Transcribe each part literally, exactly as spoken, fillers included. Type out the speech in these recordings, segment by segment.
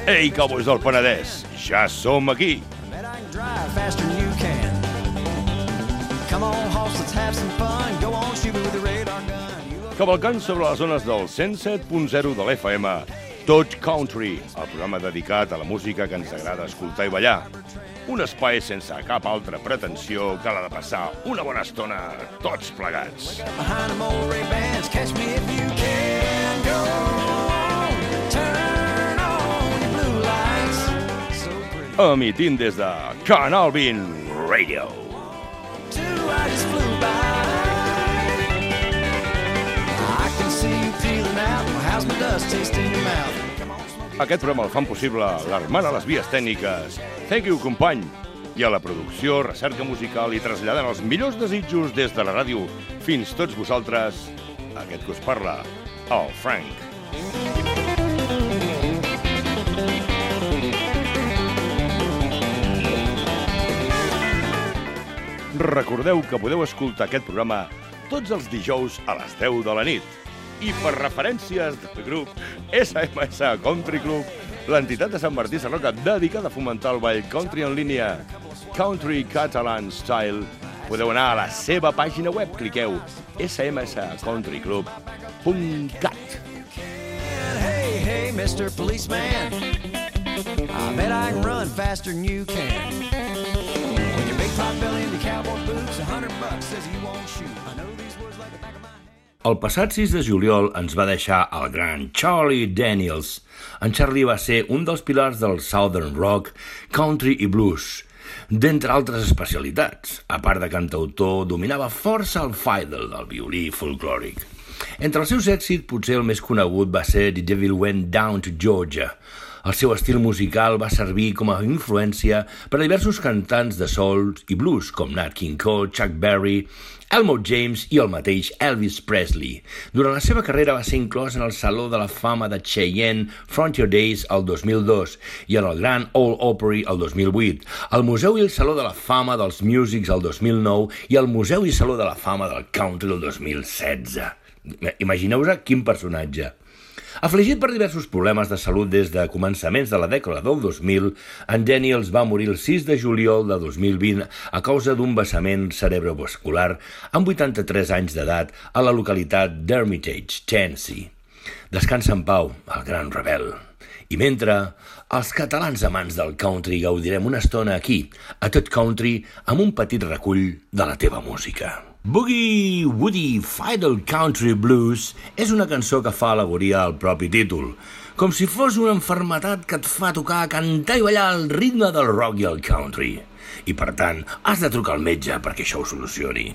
Ei, cowboys del Penedès, ja som aquí. Cavalcant sobre les zones del cent set punt zero de l'F M, Tot Country, el programa dedicat a la música que ens agrada escoltar i ballar. Un espai sense cap altra pretensió que la de passar una bona estona tots plegats. Emitint des de Canal vint Radio. Aquest programa el fan possible l'Armada a les vies tècniques. Thank you, company. I a la producció, recerca musical i traslladant els millors desitjos des de la ràdio fins tots vosaltres, aquest que us parla, el Frank. Recordeu que podeu escoltar aquest programa tots els dijous a les deu de la nit. I per referències del grup S M S Country Club, l'entitat de Sant Martí Sarroca dedicada a fomentar el ball country en línia Country Catalan Style, podeu anar a la seva pàgina web, cliqueu s m s country club punt cat. Hey, hey, mister Policeman, I bet I can run faster than you can. With your big pot belly and your cowboy boots, a hundred bucks says you won't shoot. I know these words like the back of my hand. El passat sis de juliol ens va deixar el gran Charlie Daniels. En Charlie va ser un dels pilars del Southern Rock, Country i Blues, d'entre altres especialitats. A part de cantautor, dominava força el fiddle, el violí folclòric. Entre els seus èxits, potser el més conegut va ser The Devil Went Down to Georgia. El seu estil musical va servir com a influència per a diversos cantants de soul i blues, com Nat King Cole, Chuck Berry, Elmore James i el mateix Elvis Presley. Durant la seva carrera va ser inclòs en el Saló de la Fama de Cheyenne Frontier Days el dos mil dos i en el Grand Ole Opry el dos mil vuit, al Museu i el Saló de la Fama dels Musics el dos mil nou i al Museu i Saló de la Fama del Country el dos mil setze. Imagineu-vos quin personatge. Afligit per diversos problemes de salut des de començaments de la dècada del dos mil, en Daniels va morir el sis de juliol de dos mil vint a causa d'un vessament cerebrovascular amb vuitanta-tres anys d'edat a la localitat d'Hermitage, Tennessee. Descansa en pau, el gran rebel. I mentre, els catalans amants del country gaudirem una estona aquí, a Tot Country, amb un petit recull de la teva música. Boogie Woody Fiddle Country Blues és una cançó que fa al·legoria al propi títol, com si fos una malaltia que et fa tocar, cantar i ballar al ritme del rock i el country. I per tant, has de trucar al metge perquè això ho solucioni.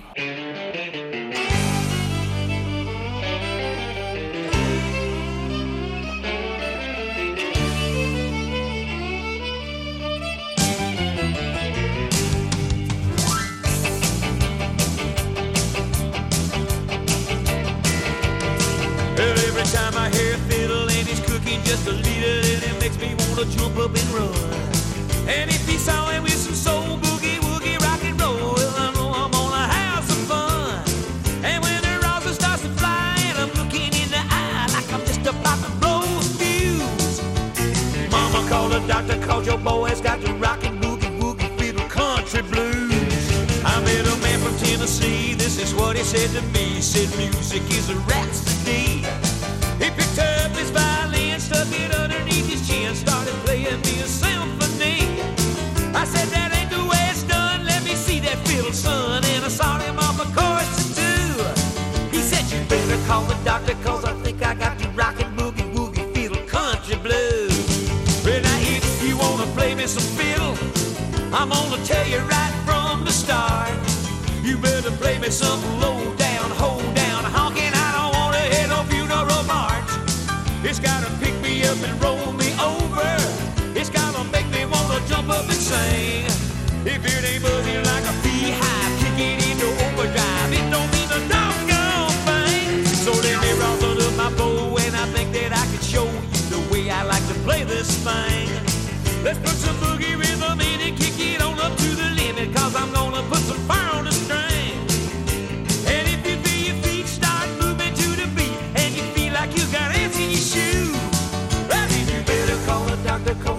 Just a leader and it makes me want to jump up and run. And if he saw him with some soul boogie woogie rock and roll, well, I know I'm gonna have some fun. And when the rosin starts to fly and I'm looking in the eye like I'm just about to blow a fuse, Mama called the doctor, called your boy's got the rockin' boogie woogie fiddle country blues. I met a man from Tennessee, this is what he said to me. He said music is a rhapsody. He picked up his violin, stuck it underneath his chin, started playing me a symphony. I said, that ain't the way it's done, let me see that fiddle, son. And I sawed him off a chorus or two. He said, you better call the doctor, cause I think I got the rockin' boogie woogie fiddle country blues. Well, now if you wanna play me some fiddle, I'm gonna tell you right from the start, you better play me something low down, hold down, honking. I don't wanna hit no funeral march. It's gotta pick me up and roll me over. It's gotta make me wanna jump up and sing. If it ain't buzzing like a beehive, kick it into overdrive, it don't mean a doggone thing. So let me rosin up my bow and I think that I can show you the way I like to play this thing. Let's put some boogie rhythm in and kick it on up to the limit, cause I'm gonna put some fire on the string. And if you feel your feet start moving to the beat and you feel like you got ants in your shoe, well, then you better call a doctor.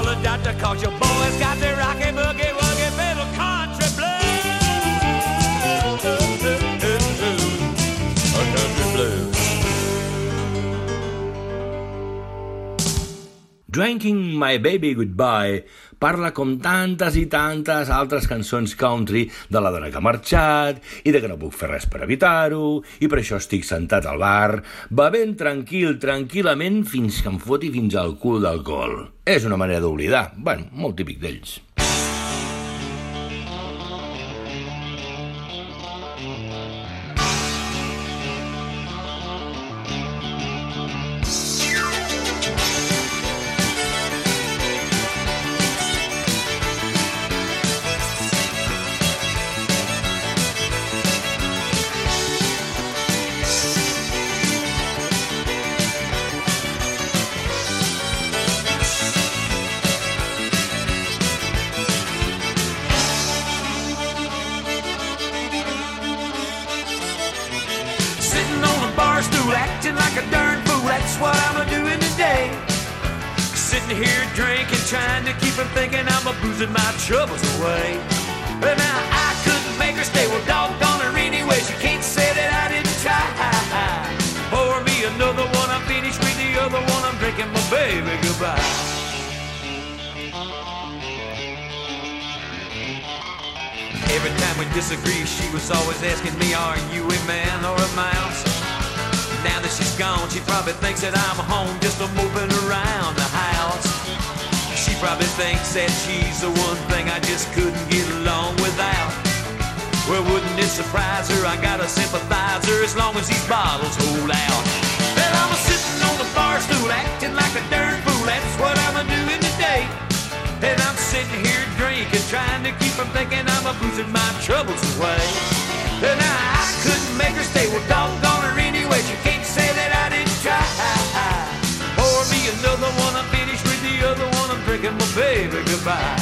call a doctor, cause your boy's got the rocky boogie woogie fiddle country blues. Country blues. Drinking My Baby Goodbye parla com tantes i tantes altres cançons country de la dona que ha marxat i de que no puc fer res per evitar-ho i per això estic sentat al bar bevent tranquil, tranquil·lament fins que em foti fins al cul d'alcohol. És una manera d'oblidar. Bueno, molt típic d'ells. Acting like a darn fool, that's what I'm a-doing today. Sitting here drinking, trying to keep from thinking I'm a-boozing my troubles away. But now I couldn't make her stay, well doggone her anyway. She can't say that I didn't try. Pour me another one, I'm finished with the other one. I'm drinking my baby goodbye. Every time we disagree, she was always asking me, are you a man or a mouse? Now that she's gone, she probably thinks that I'm home just a moving around the house. She probably thinks that she's the one thing I just couldn't get along without. Well, wouldn't it surprise her? I got a sympathizer as long as these bottles hold out. Well, I'm a sitting on the bar stool acting like a darn fool. That's what I'm a-doing today. And I'm sitting here drinking, trying to keep from thinking I'm a-boozing my troubles away. And I couldn't make her stay, well doggone her anyway. She can't say that I didn't try. Pour me another one, I'm finished with the other one. I'm drinking my baby goodbye.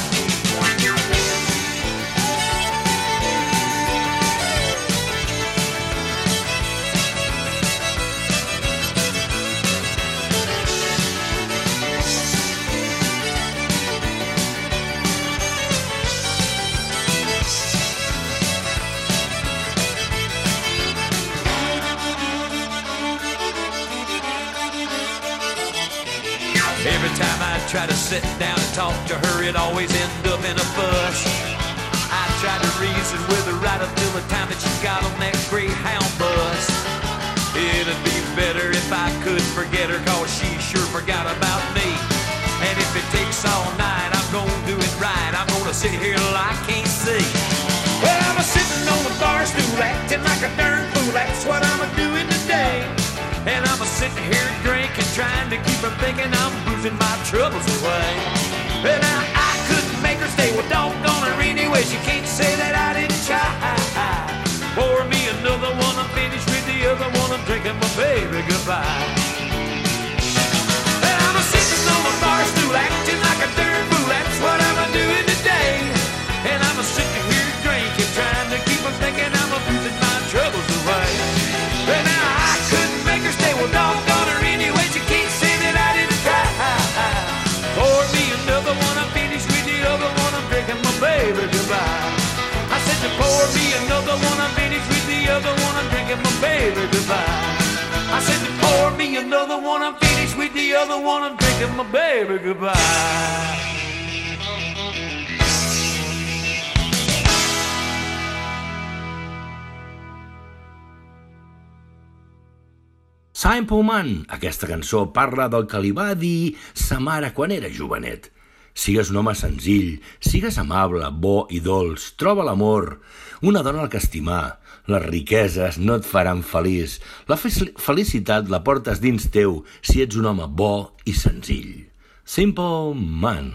Every time I try to sit down and talk to her, it always ends up in a fuss. I tried to reason with her right up till the time that she got on that Greyhound bus. It'd be better if I could forget her, cause she sure forgot about me. And if it takes all night, I'm gonna do it right. I'm gonna sit here till I can't see. Well, I'm a-sitting on the bar stool acting like a darn fool. That's what I'm a-doing today. And I'm a-sitting here drinking, trying to keep from thinking I'm boozing my troubles away. Well, now I couldn't make her stay, well doggone her anyway. She can't say that I didn't try. Pour me another one, I'm finished with the other one. I'm drinking my baby goodbye. Well, I'm a-sitting on the bar stool acting like a darn fool. That's what I'm a-doing today. And I'm a-sitting here drinking, trying to keep from thinking I'm boozing my troubles away. Well, now I couldn't make her stay, well doggone her anyway. She can't say that I didn't try. Pour me another one, I'm finished with the other one. I'm drinking my baby goodbye. I said to pour me another one, I'm finished with the other one. I'm drinking my baby goodbye. I said to pour me another one, I'm finished with the other one. I'm drinking my baby goodbye. Simple Man, aquesta cançó parla del que li va dir sa mare quan era jovenet. Sigues un home senzill, sigues amable, bo i dolç, troba l'amor, una dona al que estimar. Les riqueses no et faran feliç. La felicitat la portes dins teu si ets un home bo i senzill. Simple Man.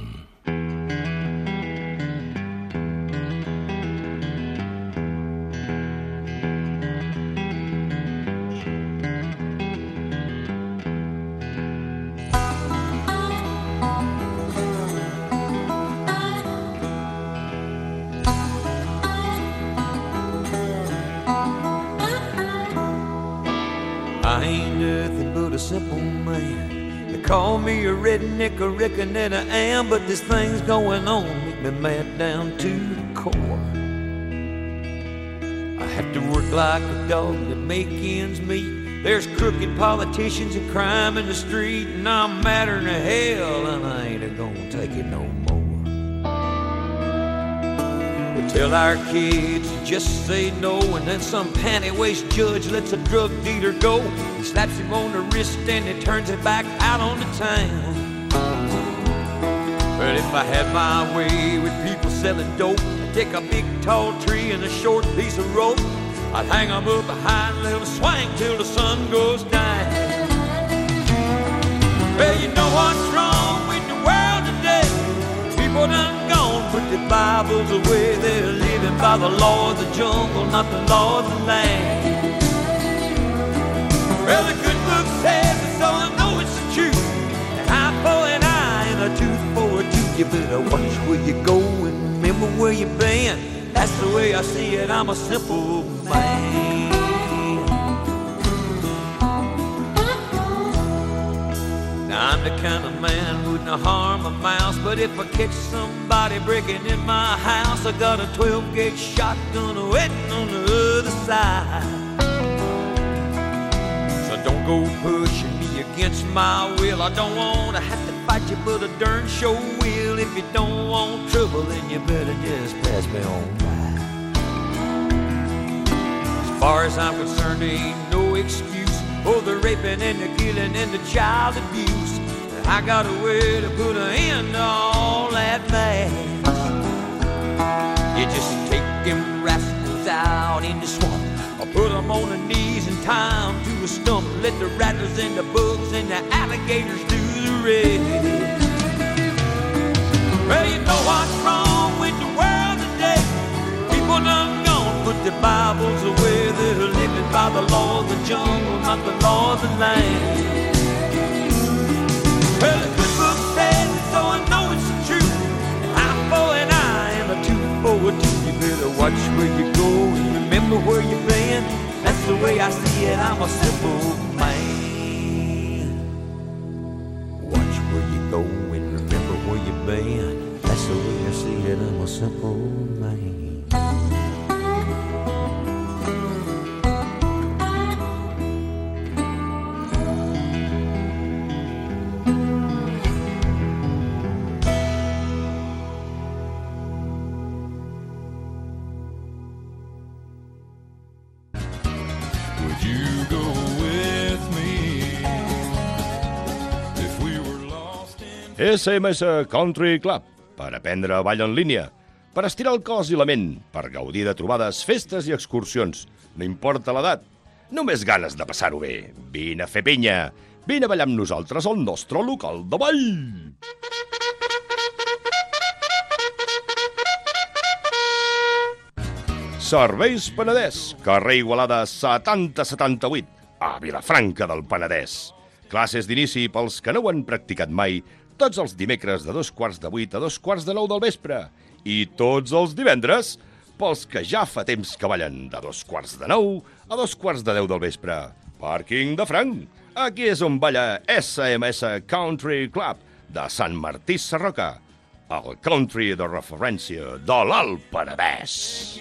I ain't nothing but a simple man, They call me a redneck, I reckon that I am, but this thing's going on, make me mad down to the core. I have to work like a dog to make ends meet. There's crooked politicians and crime in the street, and I'm madder than hell, and I ain't gonna take it no more. We tell our kids to just say no, and then some panty-waist judge lets a drug dealer go. He slaps him on the wrist and he turns it back out on the town. But if I had my way with people selling dope, I'd take a big tall tree and a short piece of rope. I'd hang them up behind and let them swing till the sun goes down. Well, you know what's wrong with the world today? People done gone, put their Bibles away. They're living by the law of the jungle, not the law of the land. Well, the good book says it, so I know it's the truth. An eye for an eye and a tooth for a tooth. You better watch where you go and remember where you've been. That's the way I see it, I'm a simple man. Now I'm the kind of man who wouldn't harm a mouse, but if I catch somebody breaking in my house, I got a twelve gauge shotgun waiting on the other side. So don't go pushing me against my will. I don't want to have to fight you, but I darn sure will. If you don't want trouble, then you better just pass me on by. As far as I'm concerned, there ain't no excuse for the raping and the killing and the child abuse. I got a way to put an end to all that mess. You just take them rascals out in the swamp, or put them on their knees and tie them to a stump. Let the rattlers and the bugs and the alligators do the rest. Well, you know what's wrong with the world today? People done gone, put their Bibles away. They're living by the law of the jungle, not the law of the land. Well, the good book says it, so I know it's the truth. An eye for an eye and a tooth for a tooth. You better watch where you go and remember where you've been. That's the way I see it, I'm a simple man. Watch where you go and remember where you've been. That's the way I see it, I'm a simple man. S M S Country Club, per aprendre ball en línia, per estirar el cos i la ment, per gaudir de trobades, festes i excursions. No importa l'edat, només ganes de passar-ho bé. Vine a fer pinya, vine a ballar amb nosaltres al nostre local de ball. Serveis Penedès, carrer Igualada setanta setanta-vuit, a Vilafranca del Penedès. Classes d'inici pels que no ho han practicat mai, tots els dimecres de dos quarts de vuit a dos quarts de nou del vespre. I tots els divendres pels que ja fa temps que ballen de dos quarts de nou a dos quarts de deu del vespre. Pàrquing de franc. Aquí és on balla S M S Country Club de Sant Martí Sarroca, el country de referència de l'Alt Penedès.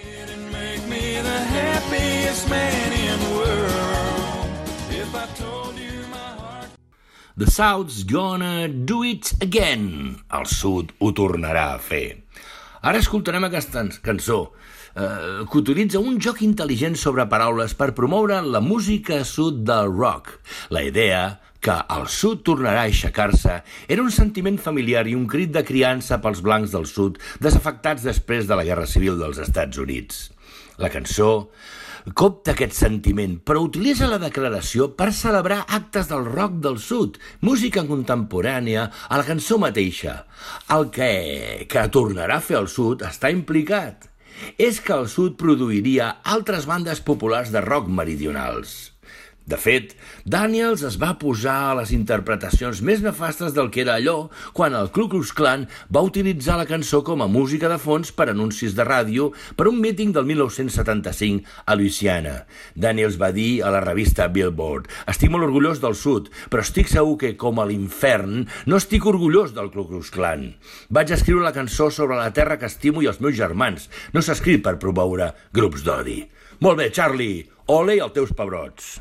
The South's gonna do it again. El Sud ho tornarà a fer. Ara escoltarem aquesta cançó eh, que utilitza un joc intel·ligent sobre paraules per promoure la música sud del rock. La idea que el sud tornarà a aixecar-se era un sentiment familiar i un crit de criança pels blancs del sud desafectats després de la Guerra Civil dels Estats Units. La cançó copta aquest sentiment, però utilitza la declaració per celebrar actes del rock del sud, música contemporània a la cançó mateixa. El que, que tornarà a fer el sud està implicat. És que el sud produiria altres bandes populars de rock meridionals. De fet, Daniels es va posar a les interpretacions més nefastes del que era allò quan el Ku Klux Klan va utilitzar la cançó com a música de fons per anuncis de ràdio per un míting del mil nou-cents setanta-cinc a Louisiana. Daniels va dir a la revista Billboard: «Estic molt orgullós del sud, però estic segur que, com a l'infern, no estic orgullós del Ku Klux Klan. Vaig escriure la cançó sobre la terra que estimo i els meus germans. No s'ha escrit per promoure grups d'odi». Molt bé, Charlie, ole i els teus pebrots.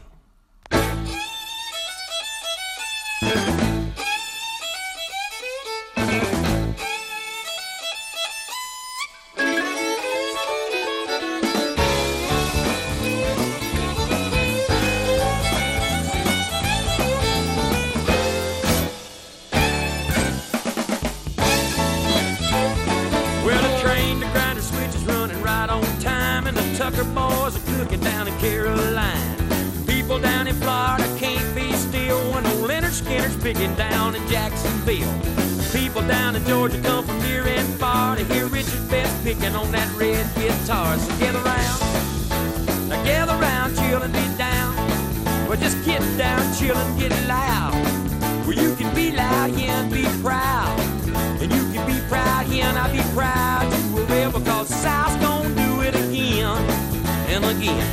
Tucker boys are cooking down in Caroline. People down in Florida can't be still when old Leonard Skinner's picking down in Jacksonville. People down in Georgia come from near and far to hear Richard Best picking on that red guitar. So gather round, now gather round, chill and be down. Well, just get down, chill and get loud. Well, you can be loud here and be proud, and you can be proud here and I'll be proud you will ever, cause South's gonna do it again and again.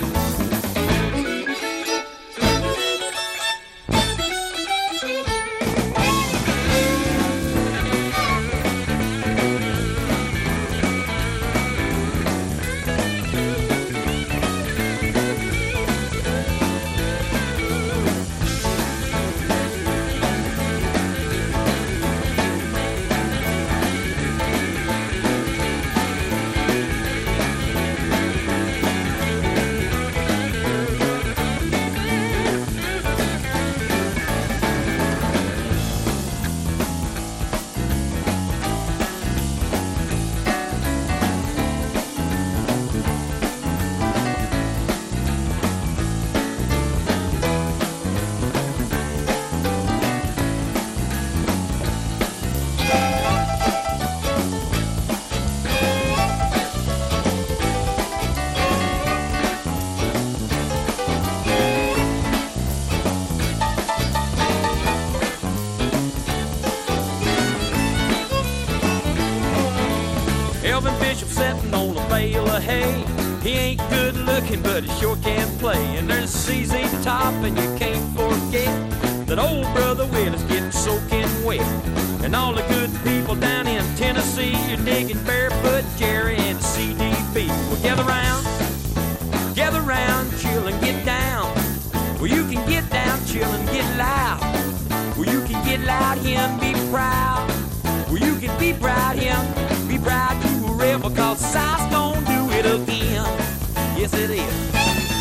Hey, he ain't good looking, but he sure can play. And there's C Z Top, and you can't forget that old brother Willis getting soaking wet. And all the good people down in Tennessee, you're digging Barefoot Jerry and C D B. Well, gather round, gather round, chill and get down. Well, you can get down, chill and get loud. Well, you can get loud here and be proud. Well, you can be proud here, be proud you were ever, cause South's gonna do it again. Yes, it is.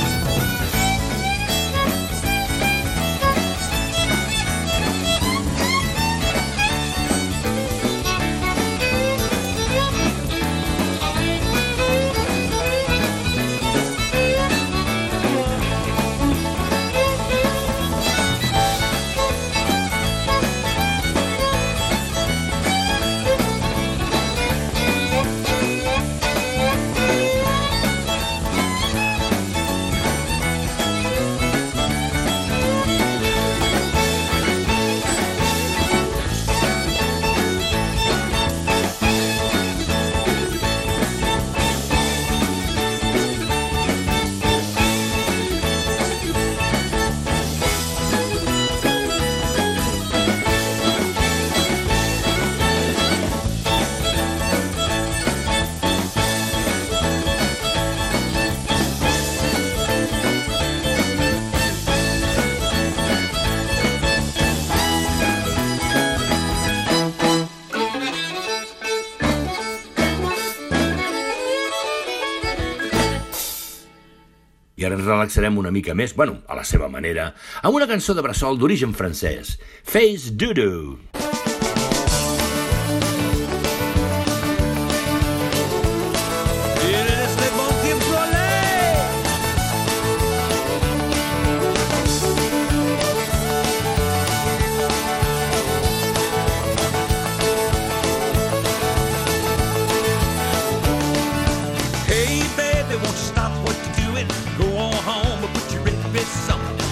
I ara ens relaxarem una mica més, bueno, a la seva manera, amb una cançó de bressol d'origen francès, Face Doodoo. Hey baby, won't you stop what you're doing? Go on home and put your red bits on.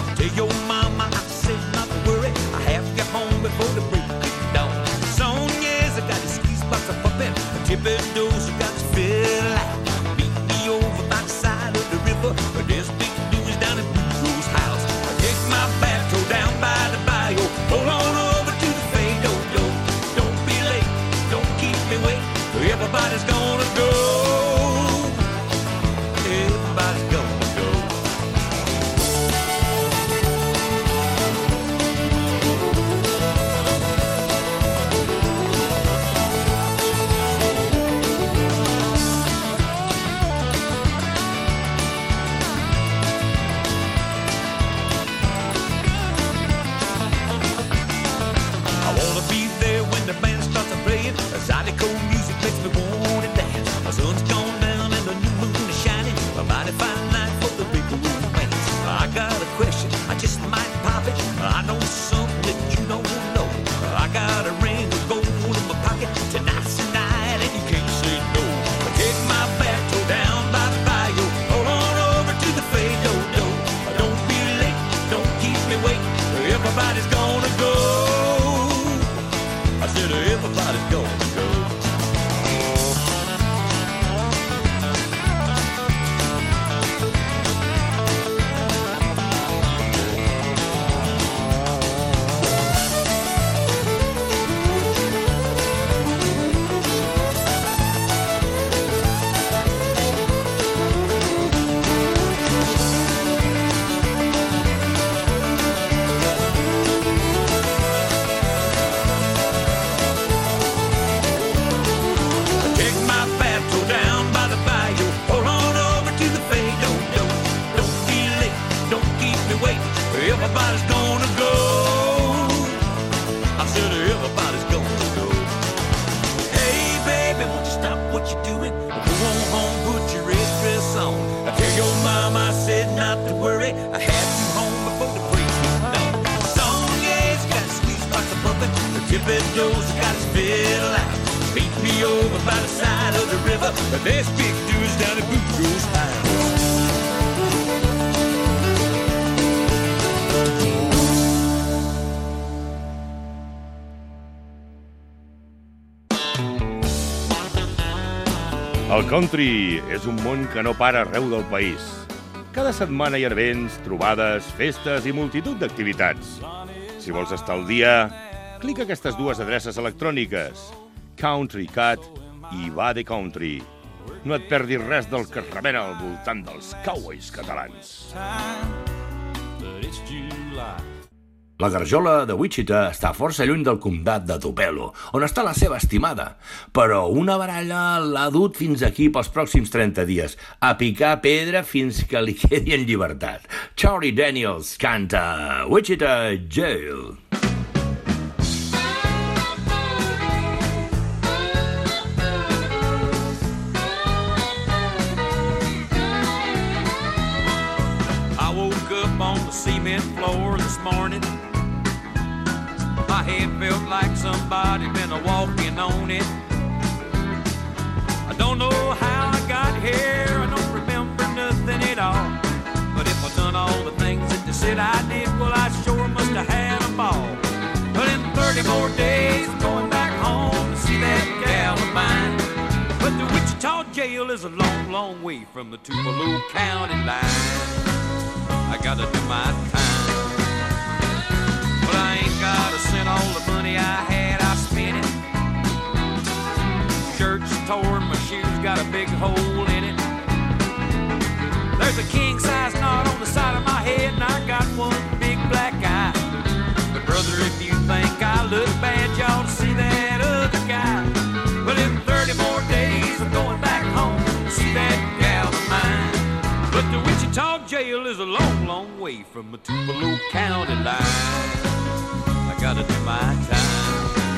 Thibodeau's got his fiddle out. Beat me over by the side of the river. But there's big dudes down at Boudreaux's house. El country és un món que no para arreu del país. Cada setmana hi ha events, trobades, festes i multitud d'activitats. Si vols estar al dia, clica aquestes dues adreces electròniques, Country Cat i Va de Country. No et perdis res del que es remena al voltant dels cowboys catalans. La garjola de Wichita està força lluny del comtat de Tupelo, on està la seva estimada, però una baralla l'ha dut fins aquí pels pròxims trenta dies, a picar pedra fins que li quedi en llibertat. Charlie Daniels canta Wichita Jail. I woke up on the cement floor this morning. My head felt like somebody been a-walking on it. I don't know how I got here, I don't remember nothing at all. But if I done all the things that they said I did, well, I sure must have had a ball. But in thirty more days, I'm going back home to see that gal of mine. But the Wichita jail is a long, long way from the Tupelo County line. I gotta do my time. But I ain't got a cent, all the money I had, I spent it. Shirt's torn, my shoes got a big hole in it. There's a king-size knot on the side of my head, and I got one big black eye. But brother, if you think I look bad, you ought to see that other guy. Well, in thirty more days, I'm going back home to see that gal of mine. But the Wichita jail is a long, long way from the Tupelo County line. I gotta do my time.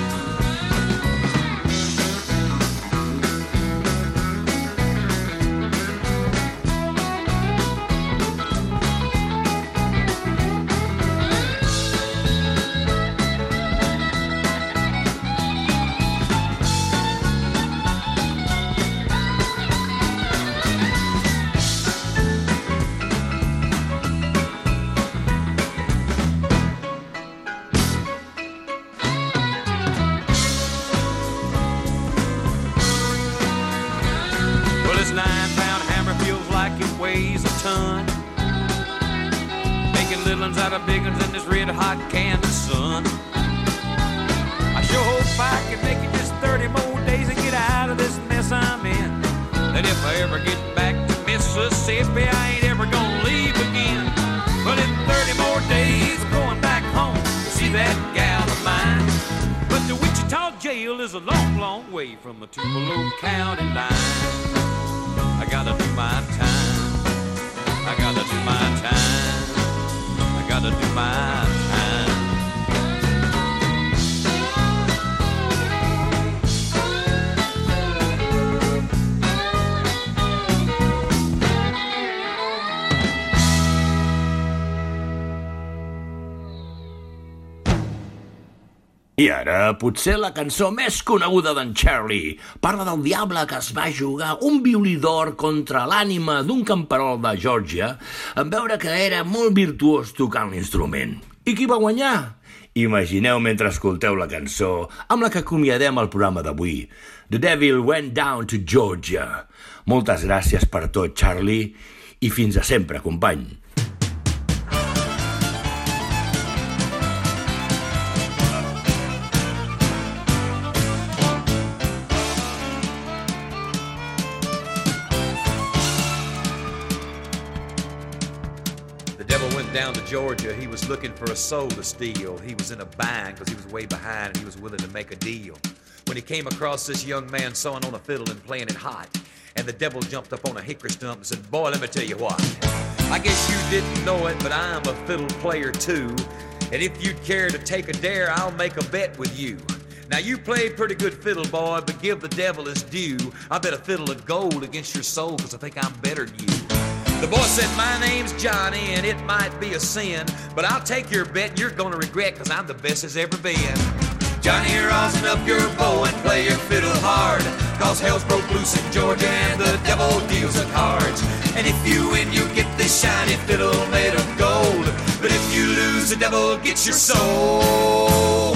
Out of big ones in this red hot Kansas sun. I sure hope I can make it just thirty more days and get out of this mess I'm in. That if I ever get back to Mississippi, I ain't ever gonna leave again. But in thirty more days, I'm going back home to see that gal of mine. But the Wichita jail is a long, long way from the Tupelo County line. I gotta do my time. I gotta do my time. Gotta do my time. I ara, potser la cançó més coneguda d'en Charlie parla del diable que es va jugar un violí d'or contra l'ànima d'un camperol de Geòrgia en veure que era molt virtuós tocant l'instrument. I qui va guanyar? Imagineu mentre escolteu la cançó amb la que acomiadem el programa d'avui. The Devil Went Down to Georgia. Moltes gràcies per tot, Charlie, i fins a sempre, company. Down to Georgia, he was looking for a soul to steal. He was in a bind because he was way behind and he was willing to make a deal. When he came across this young man sawing on a fiddle and playing it hot, and the devil jumped up on a hickory stump and said, "Boy, let me tell you what. I guess you didn't know it, but I'm a fiddle player too. And if you'd care to take a dare, I'll make a bet with you. Now you played pretty good fiddle, boy, but give the devil his due. I bet a fiddle of gold against your soul because I think I'm better than you." The boy said, "My name's Johnny, and it might be a sin, but I'll take your bet and you're gonna regret, because I'm the best as ever been." Johnny, rosin up your bow and play your fiddle hard, 'cause hell's broke loose in Georgia and the devil deals the cards. And if you win, you get this shiny fiddle made of gold, but if you lose, the devil gets your soul.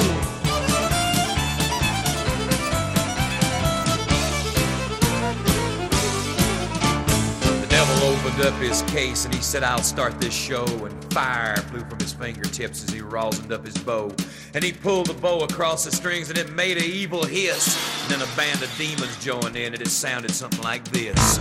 Opened up his case and he said, I'll start this show, and fire flew from his fingertips as he rosined up his bow, and he pulled the bow across the strings and it made an evil hiss, and then a band of demons joined in and it sounded something like this.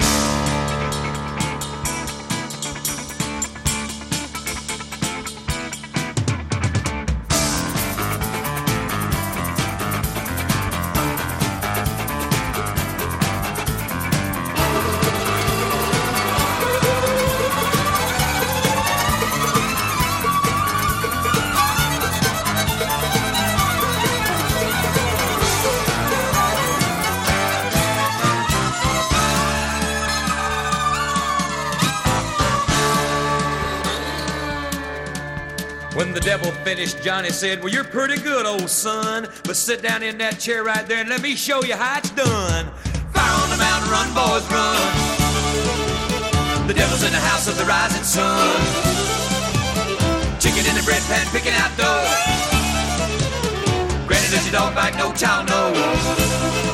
When the devil finished, Johnny said, well, you're pretty good, old son, but sit down in that chair right there and let me show you how it's done. Fire on the mountain, run, boys, run. The devil's in the house of the rising sun. Chicken in the bread pan, picking out dough. Granny, does your dog bite? No child knows.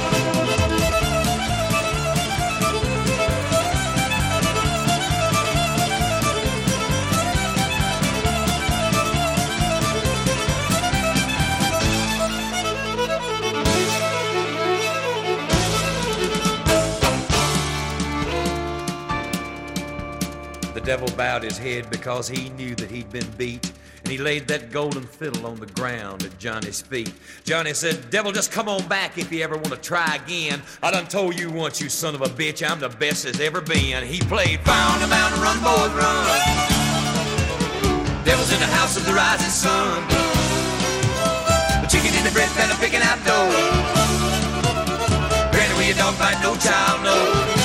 The devil bowed his head because he knew that he'd been beat, and he laid that golden fiddle on the ground at Johnny's feet. Johnny said, devil, just come on back if you ever want to try again. I done told you once, you son of a bitch, I'm the best there's ever been. He played Fire on the Mountain, run, boys, run. Devil's in the house of the rising sun. The chicken in the bread pan, I'm picking out dough. Granny, where your dog bite, no child knows.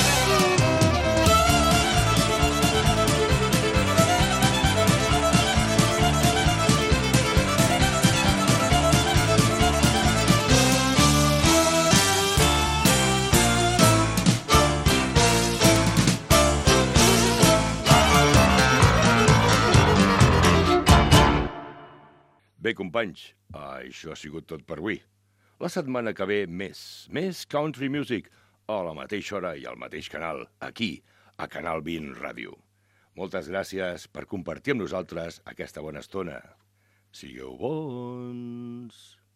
Bé, companys, això ha sigut tot per avui. La setmana que ve, més, més country music, a la mateixa hora i al mateix canal, aquí, a Canal vint Ràdio. Moltes gràcies per compartir amb nosaltres aquesta bona estona. Sigueu bons!